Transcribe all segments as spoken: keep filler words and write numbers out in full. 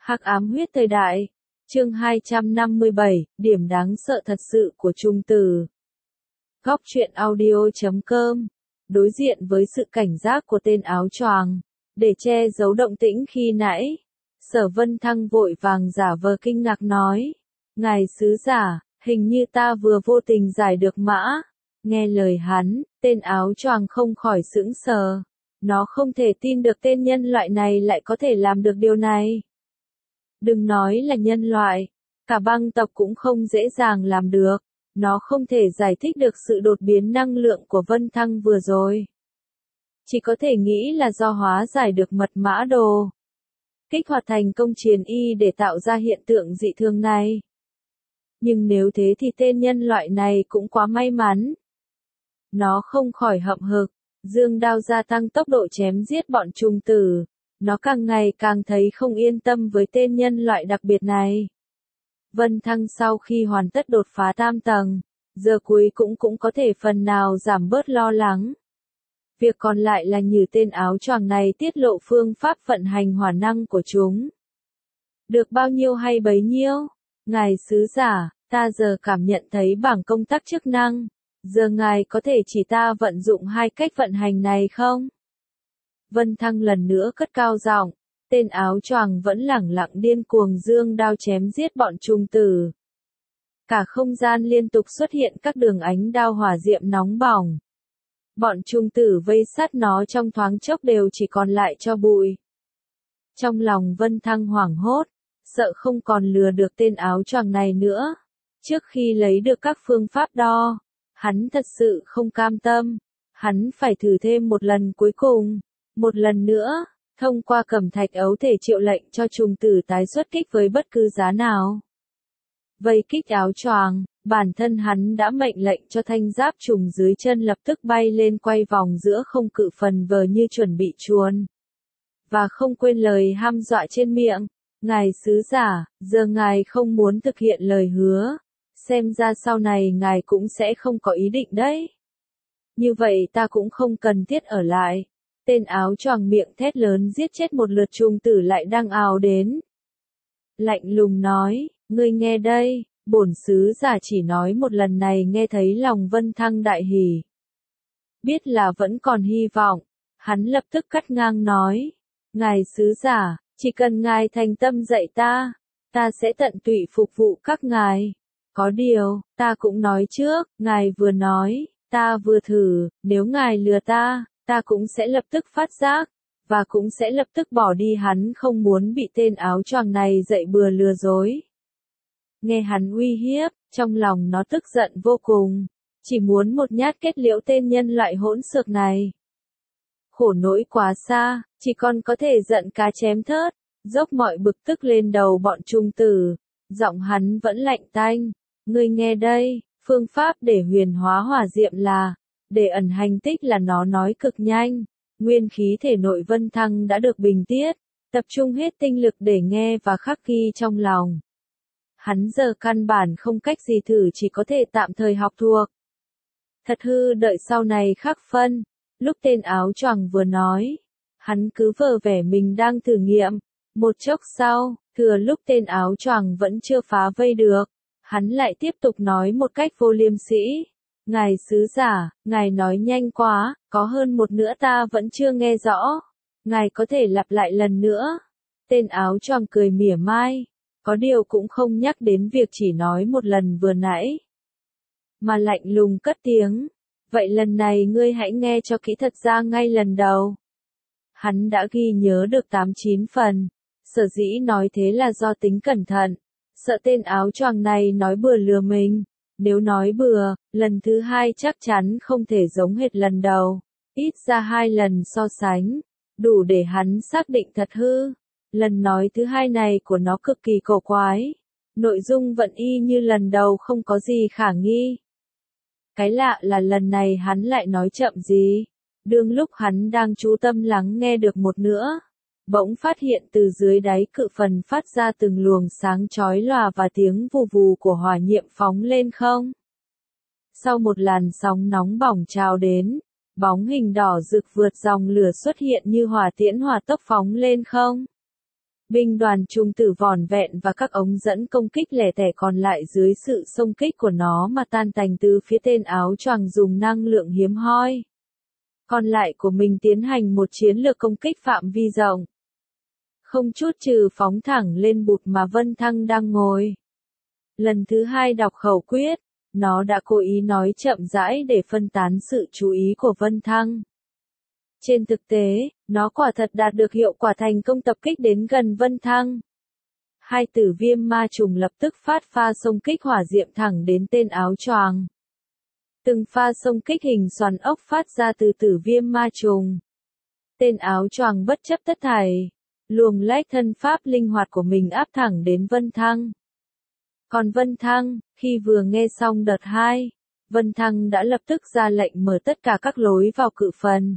Hắc ám huyết thời đại. Chương hai trăm năm mươi bảy, điểm đáng sợ thật sự của Trung Tử. Góc truyện audio chấm com. Đối diện với sự cảnh giác của tên áo choàng, để che giấu động tĩnh khi nãy, Sở Vân Thăng vội vàng giả vờ kinh ngạc nói: "Ngài sứ giả, hình như ta vừa vô tình giải được mã." Nghe lời hắn, tên áo choàng không khỏi sững sờ. Nó không thể tin được tên nhân loại này lại có thể làm được điều này. Đừng nói là nhân loại, cả băng tộc cũng không dễ dàng làm được. Nó không thể giải thích được sự đột biến năng lượng của Vân Thăng vừa rồi. Chỉ có thể nghĩ là do hóa giải được mật mã đồ. Kích hoạt thành công chiến y để tạo ra hiện tượng dị thường này. Nhưng nếu thế thì tên nhân loại này cũng quá may mắn. Nó không khỏi hậm hực, dương đao gia tăng tốc độ chém giết bọn Trung Tử. Nó càng ngày càng thấy không yên tâm với tên nhân loại đặc biệt này. Vân Thăng sau khi hoàn tất đột phá tam tầng, giờ cuối cũng cũng có thể phần nào giảm bớt lo lắng. Việc còn lại là nhờ tên áo choàng này tiết lộ phương pháp vận hành hỏa năng của chúng. Được bao nhiêu hay bấy nhiêu? Ngài sứ giả, ta giờ cảm nhận thấy bảng công tắc chức năng. Giờ ngài có thể chỉ ta vận dụng hai cách vận hành này không? Vân Thăng lần nữa cất cao giọng. Tên áo choàng vẫn lẳng lặng điên cuồng dương đao chém giết bọn Trung Tử. Cả không gian liên tục xuất hiện các đường ánh đao hỏa diệm nóng bỏng. Bọn Trung Tử vây sát nó trong thoáng chốc đều chỉ còn lại cho bụi. Trong lòng Vân Thăng hoảng hốt, sợ không còn lừa được tên áo choàng này nữa. Trước khi lấy được các phương pháp đo, hắn thật sự không cam tâm. Hắn phải thử thêm một lần cuối cùng, một lần nữa. Thông qua cẩm thạch ấu thể triệu lệnh cho Trung Tử tái xuất kích với bất cứ giá nào. Vây kích áo choàng, bản thân hắn đã mệnh lệnh cho thanh giáp trùng dưới chân lập tức bay lên quay vòng giữa không cự phần vờ như chuẩn bị chuồn. Và không quên lời hăm dọa trên miệng, ngài sứ giả, giờ ngài không muốn thực hiện lời hứa, xem ra sau này ngài cũng sẽ không có ý định đấy. Như vậy ta cũng không cần thiết ở lại. Tên áo choàng miệng thét lớn giết chết một lượt Trung Tử lại đang ào đến. Lạnh lùng nói, ngươi nghe đây, bổn sứ giả chỉ nói một lần này nghe thấy lòng Vân Thăng đại hỉ. Biết là vẫn còn hy vọng, hắn lập tức cắt ngang nói, ngài sứ giả, chỉ cần ngài thành tâm dạy ta, ta sẽ tận tụy phục vụ các ngài. Có điều, ta cũng nói trước, ngài vừa nói, ta vừa thử, nếu ngài lừa ta, ta cũng sẽ lập tức phát giác, và cũng sẽ lập tức bỏ đi. Hắn không muốn bị tên áo choàng này dạy bừa lừa dối. Nghe hắn uy hiếp, trong lòng nó tức giận vô cùng, chỉ muốn một nhát kết liễu tên nhân loại hỗn xược này. Khổ nỗi quá xa, chỉ còn có thể giận cá chém thớt, dốc mọi bực tức lên đầu bọn Trung Tử. Giọng hắn vẫn lạnh tanh, ngươi nghe đây, phương pháp để huyền hóa hỏa diệm là, để ẩn hành tích là nó nói cực nhanh. Nguyên khí thể nội Vân Thăng đã được bình tiết, tập trung hết tinh lực để nghe và khắc ghi trong lòng. Hắn giờ căn bản không cách gì thử, chỉ có thể tạm thời học thuộc. Thật hư đợi sau này khắc phân. Lúc tên áo choàng vừa nói, hắn cứ vờ vẻ mình đang thử nghiệm. Một chốc sau, thừa lúc tên áo choàng vẫn chưa phá vây được, hắn lại tiếp tục nói một cách vô liêm sỉ. Ngài sứ giả, ngài nói nhanh quá, có hơn một nữa ta vẫn chưa nghe rõ. Ngài có thể lặp lại lần nữa. Tên áo choàng cười mỉa mai, có điều cũng không nhắc đến việc chỉ nói một lần vừa nãy. Mà lạnh lùng cất tiếng, vậy lần này ngươi hãy nghe cho kỹ, thật ra ngay lần đầu. Hắn đã ghi nhớ được tám chín phần, sở dĩ nói thế là do tính cẩn thận, sợ tên áo choàng này nói bừa lừa mình. Nếu nói bừa, lần thứ hai chắc chắn không thể giống hệt lần đầu. Ít ra hai lần so sánh, đủ để hắn xác định thật hư. Lần nói thứ hai này của nó cực kỳ cổ quái. Nội dung vẫn y như lần đầu, không có gì khả nghi. Cái lạ là lần này hắn lại nói chậm gì. Đương lúc hắn đang chú tâm lắng nghe được một nữa, bỗng phát hiện từ dưới đáy cự phần phát ra từng luồng sáng chói lòa và tiếng vù vù của hỏa nhiệm phóng lên không. Sau một làn sóng nóng bỏng trào đến, bóng hình đỏ rực vượt dòng lửa xuất hiện như hỏa tiễn hỏa tốc phóng lên không. Binh đoàn trung tử vỏn vẹn và các ống dẫn công kích lẻ tẻ còn lại dưới sự xông kích của nó mà tan tành từ phía tên áo choàng dùng năng lượng hiếm hoi. Còn lại của mình tiến hành một chiến lược công kích phạm vi rộng. Không chút trừ phóng thẳng lên bụt mà Vân Thăng đang ngồi. Lần thứ hai đọc khẩu quyết, nó đã cố ý nói chậm rãi để phân tán sự chú ý của Vân Thăng. Trên thực tế, nó quả thật đạt được hiệu quả thành công tập kích đến gần Vân Thăng. Hai tử viêm ma trùng lập tức phát pha xông kích hỏa diệm thẳng đến tên áo choàng. Từng pha xông kích hình xoắn ốc phát ra từ tử viêm ma trùng. Tên áo choàng bất chấp tất thảy, luồng lách thân pháp linh hoạt của mình áp thẳng đến Vân Thăng. Còn Vân Thăng, khi vừa nghe xong đợt hai, Vân Thăng đã lập tức ra lệnh mở tất cả các lối vào cự phần.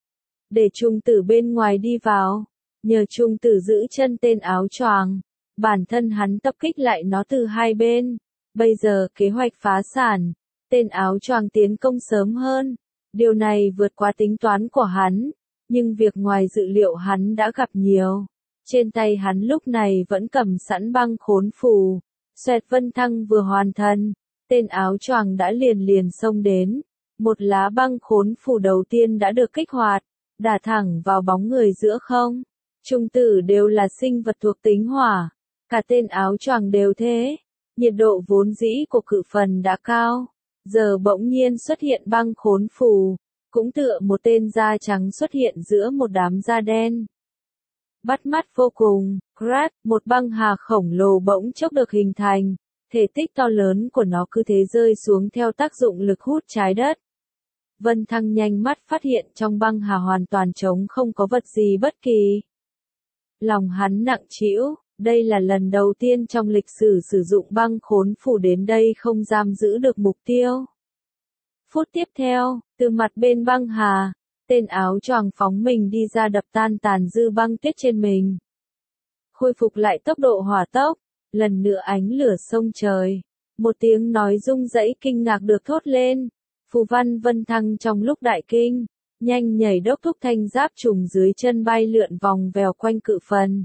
Để trung tử bên ngoài đi vào, nhờ trung tử giữ chân tên áo choàng, bản thân hắn tập kích lại nó từ hai bên. Bây giờ kế hoạch phá sản, tên áo choàng tiến công sớm hơn. Điều này vượt qua tính toán của hắn, nhưng việc ngoài dự liệu hắn đã gặp nhiều. Trên tay hắn lúc này vẫn cầm sẵn băng khốn phù. Xoẹt Vân Thăng vừa hoàn thành, tên áo choàng đã liền liền xông đến. Một lá băng khốn phù đầu tiên đã được kích hoạt, đả thẳng vào bóng người giữa không. Trung tử đều là sinh vật thuộc tính hỏa, cả tên áo choàng đều thế. Nhiệt độ vốn dĩ của cự phần đã cao, giờ bỗng nhiên xuất hiện băng khốn phù, cũng tựa một tên da trắng xuất hiện giữa một đám da đen. Bắt mắt vô cùng, crash, một băng hà khổng lồ bỗng chốc được hình thành, thể tích to lớn của nó cứ thế rơi xuống theo tác dụng lực hút trái đất. Vân Thăng nhanh mắt phát hiện trong băng hà hoàn toàn trống không có vật gì bất kỳ. Lòng hắn nặng trĩu, đây là lần đầu tiên trong lịch sử sử dụng băng khốn phủ đến đây không giam giữ được mục tiêu. Phút tiếp theo, từ mặt bên băng hà, tên áo choàng phóng mình đi ra đập tan tàn dư băng tuyết trên mình. Khôi phục lại tốc độ hỏa tốc, lần nữa ánh lửa sông trời. Một tiếng nói rung rẫy kinh ngạc được thốt lên. Phù văn Vân Thăng trong lúc đại kinh, nhanh nhảy đốc thúc thanh giáp trùng dưới chân bay lượn vòng vèo quanh cự phần.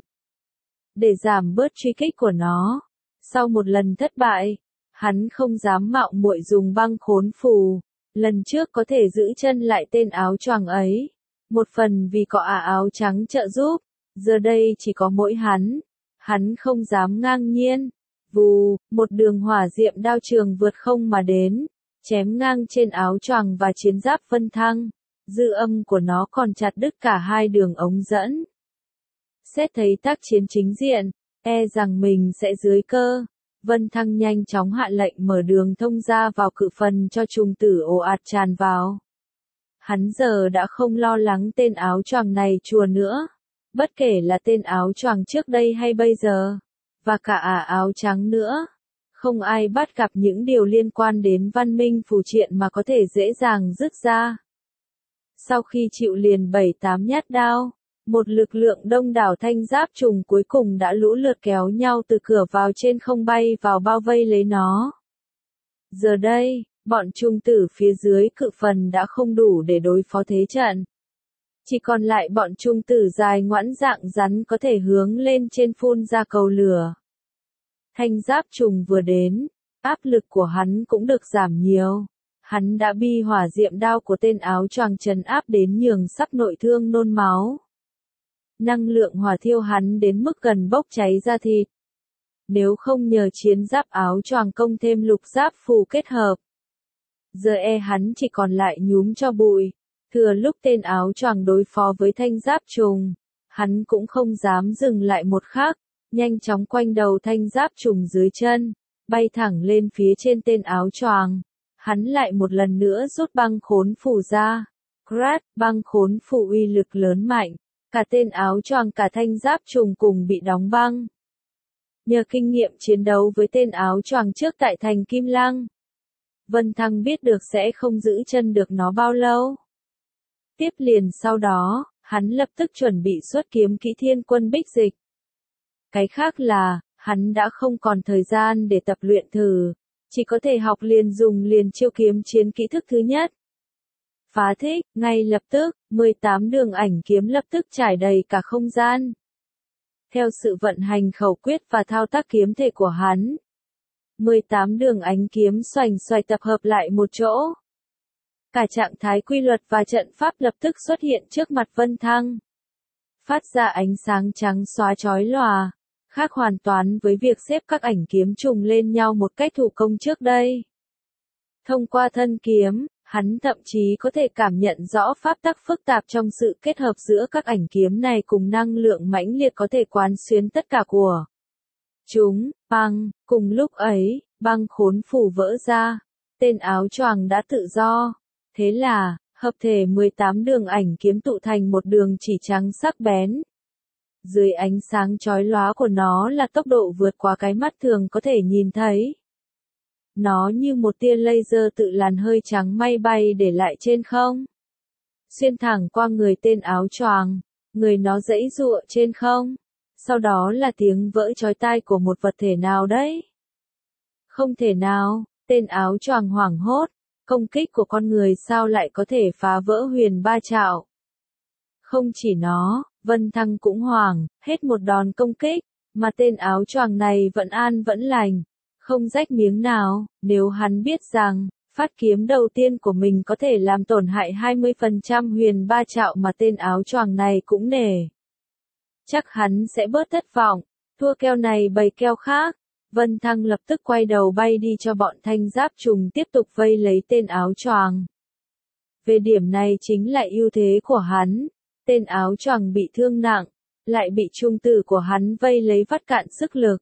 Để giảm bớt truy kích của nó, sau một lần thất bại, hắn không dám mạo muội dùng băng khốn phù. Lần trước có thể giữ chân lại tên áo choàng ấy, một phần vì có ả áo trắng trợ giúp, giờ đây chỉ có mỗi hắn, hắn không dám ngang nhiên. Vù, một đường hỏa diệm đao trường vượt không mà đến, chém ngang trên áo choàng và chiến giáp Vân Thăng, dư âm của nó còn chặt đứt cả hai đường ống dẫn. Xét thấy tác chiến chính diện, e rằng mình sẽ dưới cơ. Vân Thăng nhanh chóng hạ lệnh mở đường thông ra vào cự phần cho trùng tử ồ ạt tràn vào. Hắn giờ đã không lo lắng tên áo choàng này chùa nữa, bất kể là tên áo choàng trước đây hay bây giờ, và cả ả áo trắng nữa. Không ai bắt gặp những điều liên quan đến văn minh phù triện mà có thể dễ dàng dứt ra. Sau khi chịu liền bảy tám nhát đao, một lực lượng đông đảo thanh giáp trùng cuối cùng đã lũ lượt kéo nhau từ cửa vào trên không bay vào bao vây lấy nó. Giờ đây, bọn trung tử phía dưới cự phần đã không đủ để đối phó thế trận. Chỉ còn lại bọn trung tử dài ngoãn dạng rắn có thể hướng lên trên phun ra cầu lửa. Thanh giáp trùng vừa đến, áp lực của hắn cũng được giảm nhiều. Hắn đã bi hỏa diệm đao của tên áo choàng trấn áp đến nhường sắp nội thương nôn máu. Năng lượng hỏa thiêu hắn đến mức gần bốc cháy ra thịt. Nếu không nhờ chiến giáp áo choàng công thêm lục giáp phù kết hợp, giờ e hắn chỉ còn lại nhúm cho bụi. Thừa lúc tên áo choàng đối phó với thanh giáp trùng, hắn cũng không dám dừng lại một khắc, nhanh chóng quanh đầu thanh giáp trùng dưới chân, bay thẳng lên phía trên tên áo choàng. Hắn lại một lần nữa rút băng khốn phủ ra. Crash, băng khốn phủ uy lực lớn mạnh, cả tên áo choàng cả thanh giáp trùng cùng bị đóng băng. Nhờ kinh nghiệm chiến đấu với tên áo choàng trước tại thành Kim Lăng, Vân Thăng biết được sẽ không giữ chân được nó bao lâu. Tiếp liền sau đó, hắn lập tức chuẩn bị xuất kiếm kỹ thiên quân bích dịch. Cái khác là, hắn đã không còn thời gian để tập luyện thử, chỉ có thể học liền dùng liền chiêu kiếm chiến kỹ thức thứ nhất. Phá thích, ngay lập tức, mười tám đường ảnh kiếm lập tức trải đầy cả không gian. Theo sự vận hành khẩu quyết và thao tác kiếm thể của hắn, mười tám đường ánh kiếm xoành xoạch tập hợp lại một chỗ. Cả trạng thái quy luật và trận pháp lập tức xuất hiện trước mặt Vân Thăng. Phát ra ánh sáng trắng xóa chói lòa, khác hoàn toàn với việc xếp các ảnh kiếm trùng lên nhau một cách thủ công trước đây. Thông qua thân kiếm, hắn thậm chí có thể cảm nhận rõ pháp tắc phức tạp trong sự kết hợp giữa các ảnh kiếm này cùng năng lượng mãnh liệt có thể quán xuyến tất cả của chúng. Băng, cùng lúc ấy, băng khốn phủ vỡ ra, tên áo choàng đã tự do. Thế là, hợp thể mười tám đường ảnh kiếm tụ thành một đường chỉ trắng sắc bén. Dưới ánh sáng chói lóa của nó là tốc độ vượt qua cái mắt thường có thể nhìn thấy. Nó như một tia laser tự làn hơi trắng may bay để lại trên không. Xuyên thẳng qua người tên áo choàng, người nó giãy giụa trên không. Sau đó là tiếng vỡ chói tai của một vật thể nào đấy. Không thể nào, tên áo choàng hoảng hốt, công kích của con người sao lại có thể phá vỡ huyền ba trạo. Không chỉ nó, Vân Thăng cũng hoảng, hết một đòn công kích, mà tên áo choàng này vẫn an vẫn lành, không rách miếng nào. Nếu hắn biết rằng, phát kiếm đầu tiên của mình có thể làm tổn hại hai mươi phần trăm huyền ba trạo mà tên áo choàng này cũng nể, chắc hắn sẽ bớt thất vọng, thua keo này bày keo khác. Vân Thăng lập tức quay đầu bay đi cho bọn thanh giáp trùng tiếp tục vây lấy tên áo choàng. Về điểm này chính là ưu thế của hắn, tên áo choàng bị thương nặng, lại bị trung tử của hắn vây lấy vắt cạn sức lực.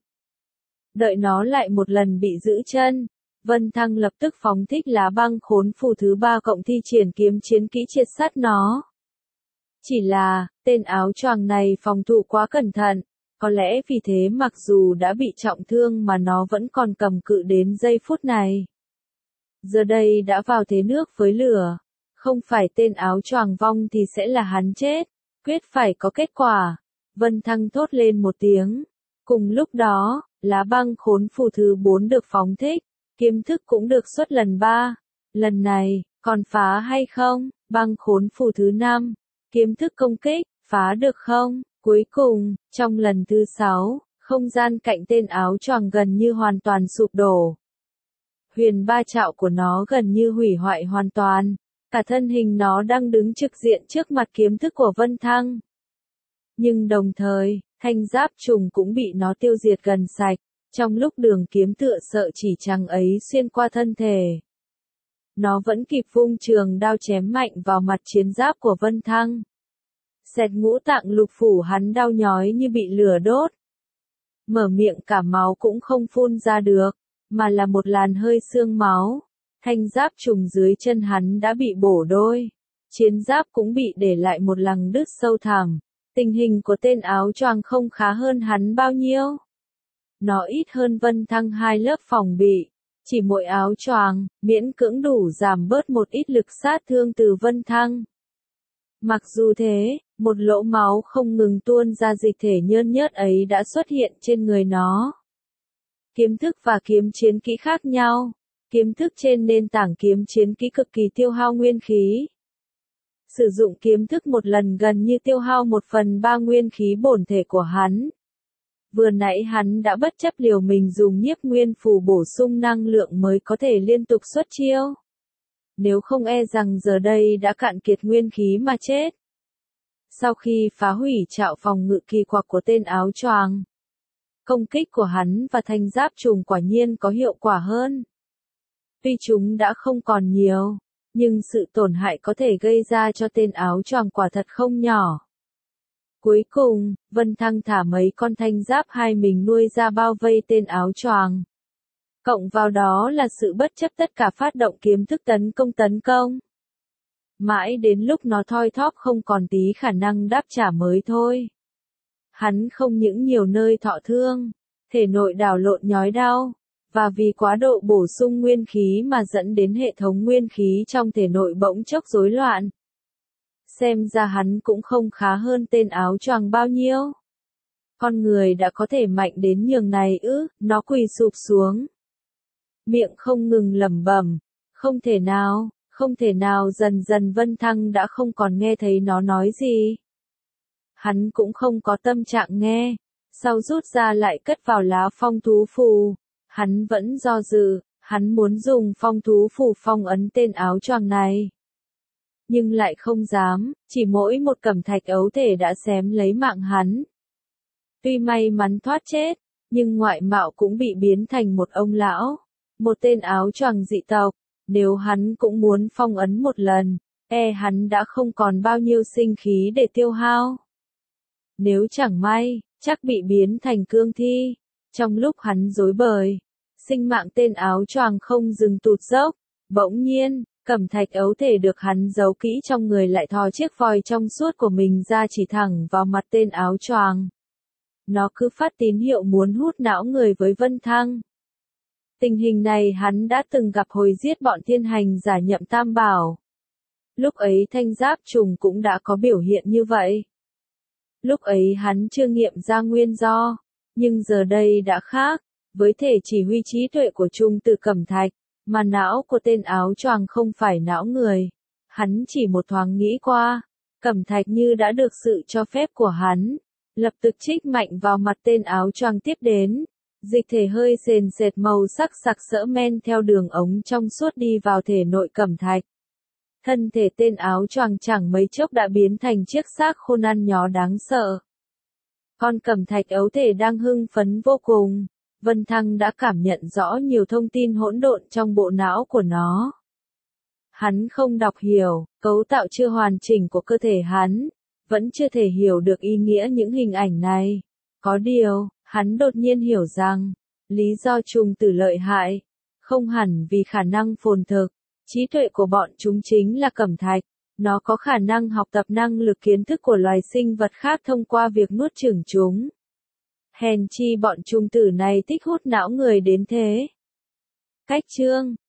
Đợi nó lại một lần bị giữ chân, Vân Thăng lập tức phóng thích lá băng khốn phù thứ ba cộng thi triển kiếm chiến kỹ triệt sát nó. Chỉ là, tên áo choàng này phòng thủ quá cẩn thận, có lẽ vì thế mặc dù đã bị trọng thương mà nó vẫn còn cầm cự đến giây phút này. Giờ đây đã vào thế nước với lửa, không phải tên áo choàng vong thì sẽ là hắn chết, quyết phải có kết quả. Vân Thăng thốt lên một tiếng. Cùng lúc đó, lá băng khốn phù thứ bốn được phóng thích, kiếm thức cũng được xuất lần ba. Lần này, còn phá hay không? Băng khốn phù thứ năm, kiếm thức công kích, phá được không? Cuối cùng, trong lần thứ sáu, không gian cạnh tên áo choàng gần như hoàn toàn sụp đổ. Huyền ba trạo của nó gần như hủy hoại hoàn toàn, cả thân hình nó đang đứng trực diện trước mặt kiếm thức của Vân Thăng. Nhưng đồng thời, thanh giáp trùng cũng bị nó tiêu diệt gần sạch, trong lúc đường kiếm tựa sợ chỉ trắng ấy xuyên qua thân thể. Nó vẫn kịp vung trường đao chém mạnh vào mặt chiến giáp của Vân Thăng. Xẹt ngũ tạng lục phủ hắn đau nhói như bị lửa đốt. Mở miệng cả máu cũng không phun ra được, mà là một làn hơi xương máu. Thanh giáp trùng dưới chân hắn đã bị bổ đôi. Chiến giáp cũng bị để lại một lằn đứt sâu thẳm. Tình hình của tên áo choàng không khá hơn hắn bao nhiêu. Nó ít hơn Vân Thăng hai lớp phòng bị. Chỉ mỗi áo choàng, miễn cưỡng đủ giảm bớt một ít lực sát thương từ Vân Thăng. Mặc dù thế, một lỗ máu không ngừng tuôn ra dịch thể nhơn nhớt ấy đã xuất hiện trên người nó. Kiếm thức và kiếm chiến kỹ khác nhau. Kiếm thức trên nền tảng kiếm chiến kỹ cực kỳ tiêu hao nguyên khí. Sử dụng kiếm thức một lần gần như tiêu hao một phần ba nguyên khí bổn thể của hắn. Vừa nãy hắn đã bất chấp liều mình dùng nhiếp nguyên phù bổ sung năng lượng mới có thể liên tục xuất chiêu. Nếu không e rằng giờ đây đã cạn kiệt nguyên khí mà chết. Sau khi phá hủy trạo phòng ngự kỳ quặc của tên áo choàng, công kích của hắn và thanh giáp trùng quả nhiên có hiệu quả hơn. Tuy chúng đã không còn nhiều, nhưng sự tổn hại có thể gây ra cho tên áo choàng quả thật không nhỏ. Cuối cùng, Vân Thăng thả mấy con thanh giáp hai mình nuôi ra bao vây tên áo choàng. Cộng vào đó là sự bất chấp tất cả phát động kiếm thức tấn công tấn công. Mãi đến lúc nó thoi thóp không còn tí khả năng đáp trả mới thôi. Hắn không những nhiều nơi thọ thương, thể nội đảo lộn nhói đau, và vì quá độ bổ sung nguyên khí mà dẫn đến hệ thống nguyên khí trong thể nội bỗng chốc rối loạn. Xem ra hắn cũng không khá hơn tên áo choàng bao nhiêu. Con người đã có thể mạnh đến nhường này ư? Nó quỳ sụp xuống. Miệng không ngừng lẩm bẩm, không thể nào, không thể nào. Dần dần Vân Thăng đã không còn nghe thấy nó nói gì. Hắn cũng không có tâm trạng nghe, sau rút ra lại cất vào lá phong thú phù. Hắn vẫn do dự, hắn muốn dùng phong thú phù phong ấn tên áo choàng này. Nhưng lại không dám, chỉ mỗi một cẩm thạch ấu thể đã xém lấy mạng hắn. Tuy may mắn thoát chết, nhưng ngoại mạo cũng bị biến thành một ông lão, một tên áo choàng dị tộc. Nếu hắn cũng muốn phong ấn một lần, e hắn đã không còn bao nhiêu sinh khí để tiêu hao. Nếu chẳng may, chắc bị biến thành cương thi. Trong lúc hắn rối bời, sinh mạng tên áo choàng không dừng tụt dốc. Bỗng nhiên, cẩm thạch ấu thể được hắn giấu kỹ trong người lại thò chiếc vòi trong suốt của mình ra chỉ thẳng vào mặt tên áo choàng. Nó cứ phát tín hiệu muốn hút não người với Vân Thăng. Tình hình này hắn đã từng gặp hồi giết bọn thiên hành giả Nhậm Tam Bảo. Lúc ấy thanh giáp trùng cũng đã có biểu hiện như vậy. Lúc ấy hắn chưa nghiệm ra nguyên do, nhưng giờ đây đã khác, với thể chỉ huy trí tuệ của Trung Từ Cẩm Thạch, mà não của tên áo choàng không phải não người. Hắn chỉ một thoáng nghĩ qua, Cẩm Thạch như đã được sự cho phép của hắn, lập tức trích mạnh vào mặt tên áo choàng tiếp đến. Dịch thể hơi sền sệt màu sắc sặc sỡ men theo đường ống trong suốt đi vào thể nội Cẩm Thạch. Thân thể tên áo choàng chẳng mấy chốc đã biến thành chiếc xác khô nhăn nhó đáng sợ. Con Cẩm Thạch ấu thể đang hưng phấn vô cùng. Vân Thăng đã cảm nhận rõ nhiều thông tin hỗn độn trong bộ não của nó. Hắn không đọc hiểu, cấu tạo chưa hoàn chỉnh của cơ thể hắn, vẫn chưa thể hiểu được ý nghĩa những hình ảnh này. Có điều, hắn đột nhiên hiểu rằng, lý do Trung Tử lợi hại, không hẳn vì khả năng phồn thực, trí tuệ của bọn chúng chính là Cẩm Thạch. Nó có khả năng học tập năng lực kiến thức của loài sinh vật khác thông qua việc nuốt chửng chúng. Hèn chi bọn Trung Tử này thích hút não người đến thế. Cách chương